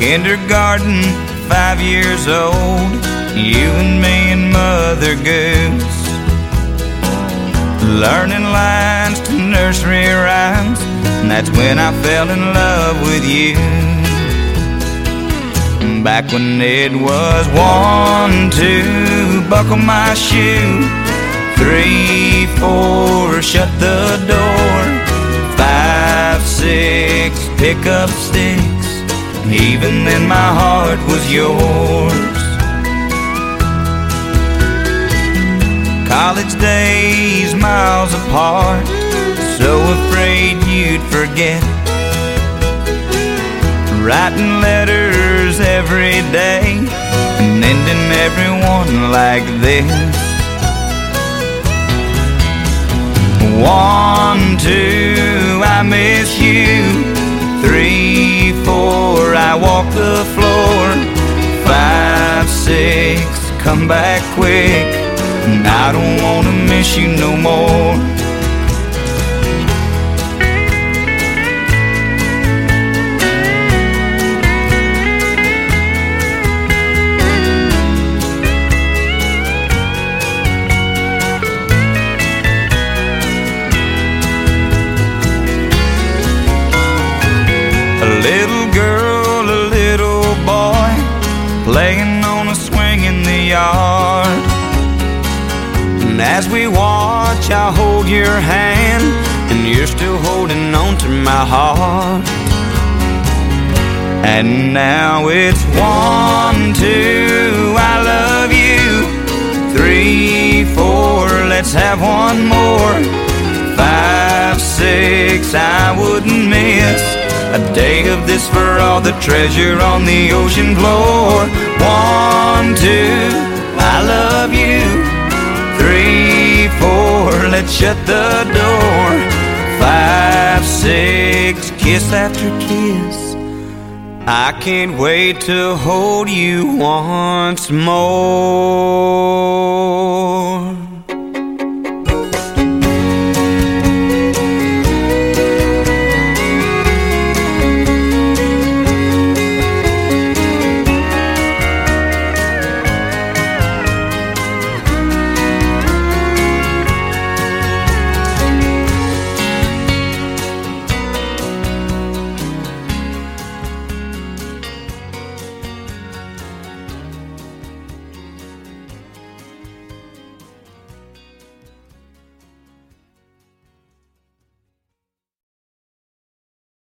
kindergarten, 5 years old, you and me and Mother Goose, learning lines to nursery rhymes, and that's when I fell in love with you. Back when it was 1, 2, buckle my shoe, 3, 4, shut the door, 5, 6, pick up sticks. Even then my heart was yours. College days miles apart, so afraid you'd forget, writing letters every day and ending everyone like this. 1, 2, I miss you. 3, 4, I walk the floor. 5, 6, come back quick, and I don't wanna miss you no more. A little girl, a little boy, playing on a swing in the yard. And as we watch, I hold your hand, and you're still holding on to my heart. And now it's 1, 2, I love you. 3, 4, let's have one more. 5, 6, I wouldn't miss a day of this for all the treasure on the ocean floor. 1, 2, I love you. 3, 4, let's shut the door. 5, 6, kiss after kiss. I can't wait to hold you once more.